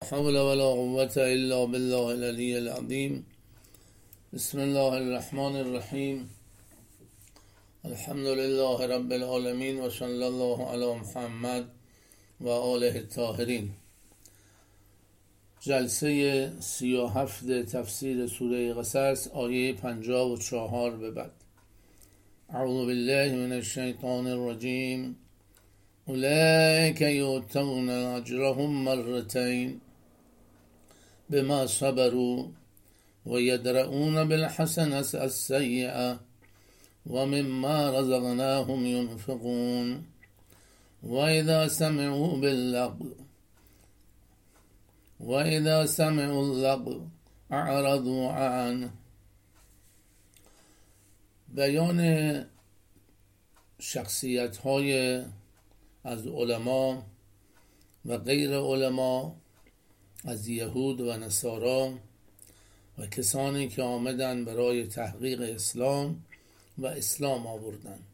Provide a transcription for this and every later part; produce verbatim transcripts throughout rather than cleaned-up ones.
حول ولا قوة إلا بالله العلي العظيم. بسم الله الرحمن الرحیم. الحمد لله رب العالمین و صلی الله علی محمد و آله الطاهرین. جلسه سی و هفت تفسیر سوره قصص، آیه پنجاه و چهار به بعد. اعوذ بالله من الشیطان الرجیم. اولئک یؤتون اجرهم مرتین بما صبروا و یدرؤون بالحسنة السیئة و مما رزقناهم ينفقون و اذا سمعوا باللغو و اذا سمعوا اللغو اعرضوا عنه. بیان شخصیت های از علما و غیر علما، از یهود و نصارا و کسانی که آمدند برای تحقیق اسلام و اسلام آوردند.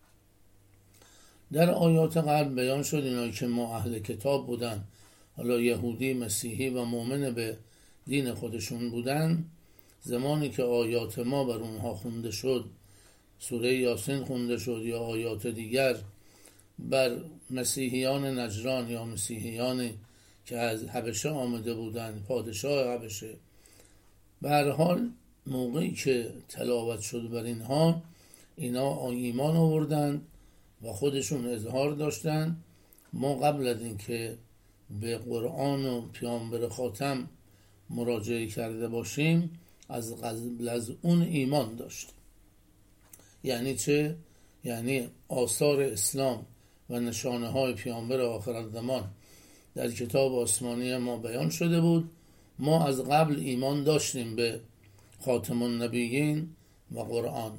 در آیات قبل بیان شد اینایی که ما اهل کتاب بودن، حالا یهودی، مسیحی و مؤمن به دین خودشون بودن، زمانی که آیات ما بر اونها خونده شد، سوره یاسین خونده شد یا آیات دیگر بر مسیحیان نجران یا مسیحیانی که از حبشه آمده بودند، پادشاه حبشه، به هر حال موقعی که تلاوت شد بر اینها، اینا ایمان آوردند و خودشون اظهار داشتند ما قبل از این که به قرآن و پیامبر خاتم مراجعه کرده باشیم از قبل از اون ایمان داشتیم. یعنی چه؟ یعنی آثار اسلام و نشانه های پیامبر آخر زمان در کتاب آسمانی ما بیان شده بود. ما از قبل ایمان داشتیم به خاتم النبیین و قرآن.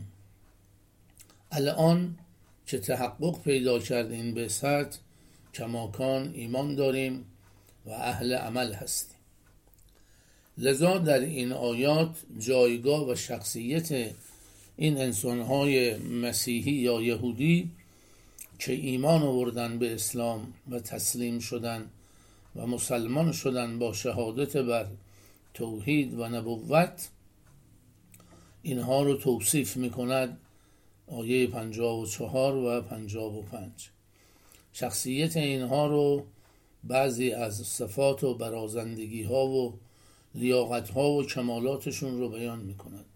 الان که تحقق پیدا کرده این بعثت، کماکان ایمان داریم و اهل عمل هستیم. لذا در این آیات جایگاه و شخصیت این انسانهای مسیحی یا یهودی که ایمان آوردن به اسلام و تسلیم شدن و مسلمان شدن با شهادت بر توحید و نبوت، اینها رو توصیف میکند آیه پنجاه و چهار و پنجاه و پنج. شخصیت اینها رو بعضی از صفات و برازندگی ها و لیاقت ها و کمالاتشون رو بیان میکند.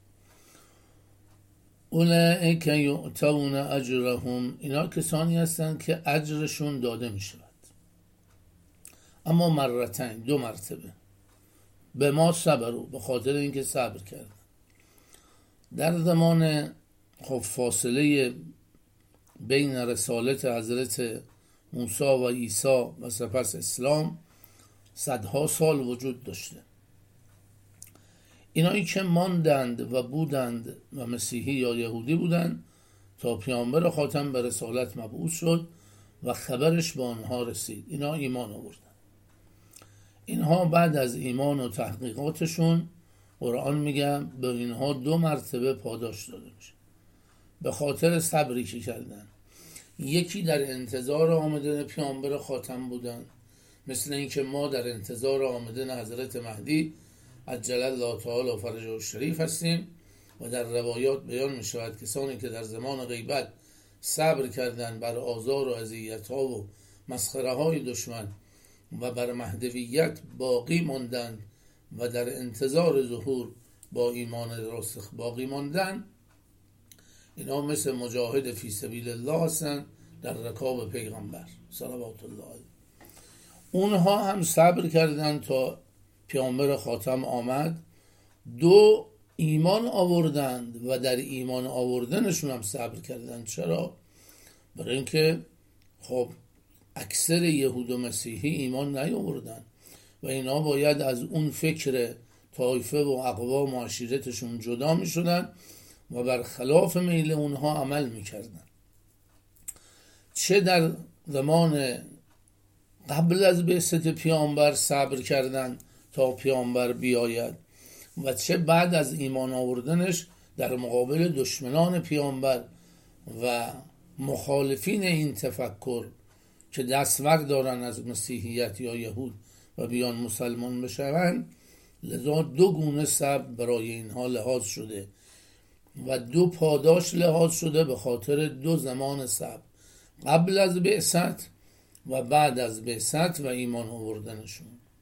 اولئک یؤتون اجرهم، اینا کسانی هستند که اجرشون داده می شود، اما مرتين، دو مرتبه، به ما صبروا، به خاطر اینکه صبر کردن. در زمان خب فاصله بین رسالت حضرت موسی و عیسی و سپس اسلام صدها سال وجود داشته. اینایی که ماندند و بودند و مسیحی یا یهودی بودند تا پیامبر خاتم به رسالت مبعوث شد و خبرش به آنها رسید، اینا ایمان آوردند. اینها بعد از ایمان و تحقیقاتشون، قرآن میگه به اینها دو مرتبه پاداش داده میشه به خاطر صبری که کردن. یکی در انتظار آمدن پیامبر خاتم بودن، مثل اینکه ما در انتظار آمدن حضرت مهدی عجل الله تعالی فرجه الشریف هستیم و در روایات بیان می شود کسانی که در زمان غیبت صبر کردند بر آزار و اذیت ها و مسخره های دشمن و بر مهدویت باقی ماندند و در انتظار ظهور با ایمان راسخ باقی ماندند، اینا مثل مجاهد فی سبیل الله هستند در رکاب پیغمبر صلوات الله علیه. اونها هم صبر کردند تا پیامبر خاتم آمد، دو ایمان آوردند و در ایمان آوردنشون هم صبر کردند. چرا؟ برای اینکه خب اکثر یهود و مسیحی ایمان نیاوردند و اینا باید از اون فکر طایفه و اقوام و عشیرتشون جدا می شدن و بر خلاف میل اونها عمل می کردن. چه در زمان قبل از بعثت پیامبر صبر کردند تا پیامبر بیاید و چه بعد از ایمان آوردنش در مقابل دشمنان پیامبر و مخالفین این تفکر که دستور دارن از مسیحیت یا یهود و بیان مسلمان بشوند، لذا دو گونه صبر برای اینها لحاظ شده و دو پاداش لحاظ شده به خاطر دو زمان صبر، قبل از بعثت و بعد از بعثت و ایمان آوردنشون.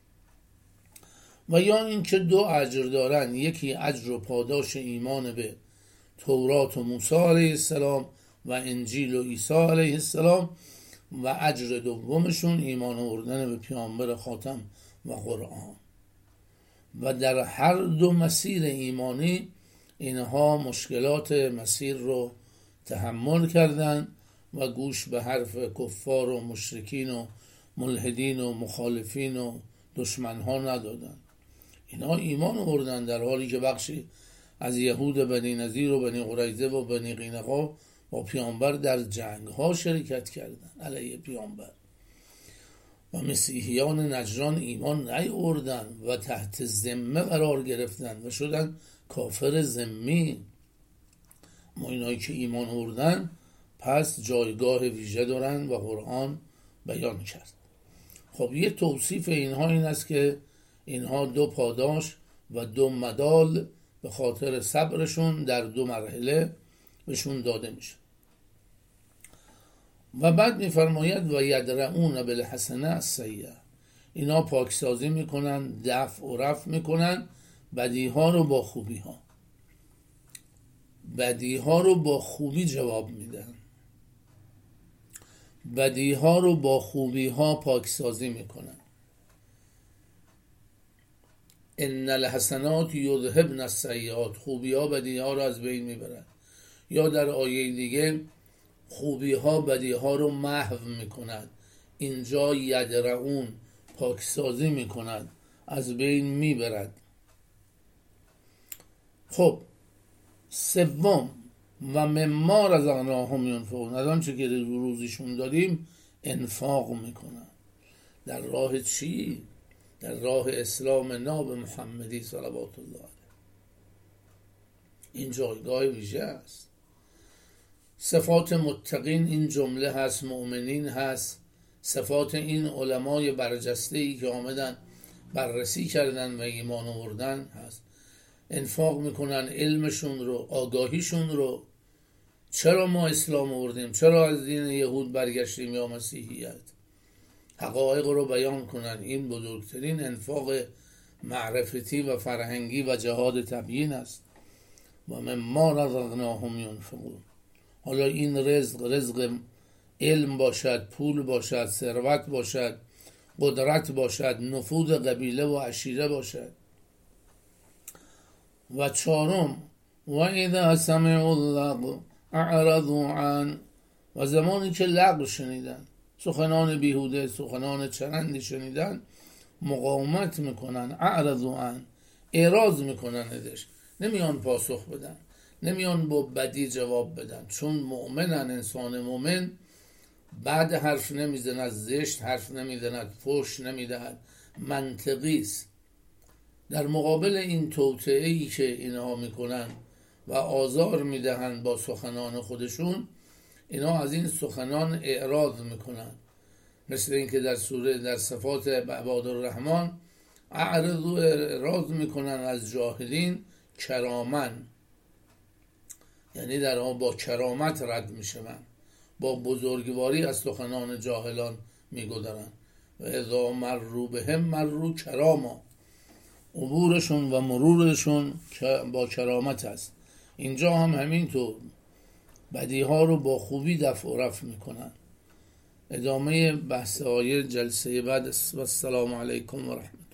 و یا اینکه دو اجر دارن، یکی اجر و پاداش ایمان به تورات و موسی علیه السلام و انجیل و عیسی علیه السلام، و اجر دومشون ایمان آوردن به پیامبر خاتم و قرآن. و در هر دو مسیر ایمانی اینها مشکلات مسیر رو تحمل کردن و گوش به حرف کفار و مشرکین و ملحدین و مخالفین و دشمنها ندادن. اینها ایمان آوردن در حالی که بخشی از یهود بنی نضیر و بنی قریظه و بنی قینقاع با پیامبر در جنگ ها شرکت کردن علیه پیامبر. و مسیحیان نجران ایمان نیاوردن و تحت ذمه قرار گرفتن و شدن کافر ذمی. ما اینایی که ایمان آوردن پس جایگاه ویژه دارن و قرآن بیان کرد. خب یه توصیف اینها این است که اینها دو پاداش و دو مدال به خاطر صبرشون در دو مرحله بهشون داده میشه. و بعد میفرماید و یدرعون بالحسنه السیئه، اینا پاکسازی میکنن، دفع و رفع میکنن بدی ها رو با خوبی ها، بدی ها رو با خوبی جواب میدن، بدی ها رو با خوبی ها پاکسازی میکنن. ان الحسنات یذهبن السیئات، خوبی ها بدی ها رو از بین میبرن. یا در آیه دیگه خوبی ها بدی ها رو محو میکنند، اینجا یدرعون پاکسازی میکنند، از بین میبرد. خب سوم و مما رزقناهم ینفقون، از آنچه که روزیشون دادیم انفاق میکنن. در راه چی؟ در راه اسلام ناب محمدی صلوات الله علیه. این جایگاه ویژه است. صفات متقین این جمله هست، مؤمنین هست، صفات این علمای برجسته‌ای که آمدن بررسی کردن و ایمان آوردن هست. انفاق میکنن علمشون رو، آگاهیشون رو. چرا ما اسلام آوردیم؟ چرا از دین یهود برگشتیم یا مسیحیت؟ حقایق رو بیان کنن. این بزرگترین انفاق معرفتی و فرهنگی و جهاد تبیین است. و مما رزقناهم ینفقون. حالا این رزق رزق علم باشد، پول باشد، ثروت باشد، قدرت باشد، نفوذ قبیله و عشیره باشد. و چهارم و اذا سمعوا اللغو اعرضوا عنه، و زمانی که لغو شنیدن، سخنان بیهوده، سخنان چرندی شنیدن، مقاومت میکنن. اعرضوا عنه، اعراض میکنن ازش، نمیان پاسخ بدن، نمیان با بدی جواب بدن. چون مؤمنن، انسان مؤمن بعد حرف نمیزند، زشت حرف نمیزند، فحش نمیدهد، منطقی است. در مقابل این توطئه‌ای که اینها میکنن و آزار میدهند با سخنان خودشون، اینها از این سخنان اعراض میکنن. مثل اینکه در سوره در صفات عباد الرحمن اعرض و اعراض میکنن از جاهلین کرامن، یعنی در آن با کرامت رد میشن، با بزرگواری از سخنان جاهلان میگذرن. و اذا مروا بهم مروا کراما، عبورشون و مرورشون با کرامت است. اینجا هم همینطور بدی ها رو با خوبی دفع و رفع میکنن. ادامه بحث آیه جلسه بعد. و السلام علیکم و رحمت